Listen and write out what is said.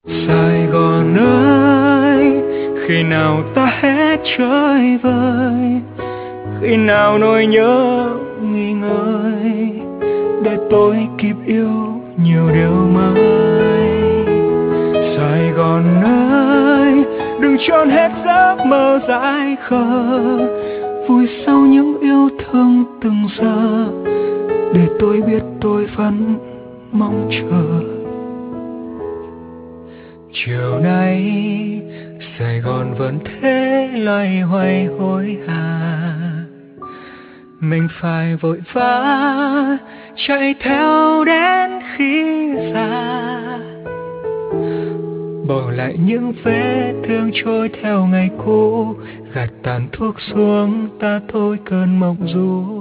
Sài Gòn ơi, khi nào ta hết chơi vơi, khi nào nỗi nhớ nghỉ ngơi, để tôi kịp yêu nhiều điều mới. Sài Gòn ơi, đừng trốn hết giấc mơ dại khờ, vui sau những yêu thương từng giờ, để tôi biết tôi vẫn mong chờ. Chiều nay Sài Gòn vẫn thế loay hoay hối hả, mình phải vội vã chạy theo đến khi già, bỏ lại những vết thương trôi theo ngày cũ, gạt tàn thuốc xuống ta thôi cơn mộng du.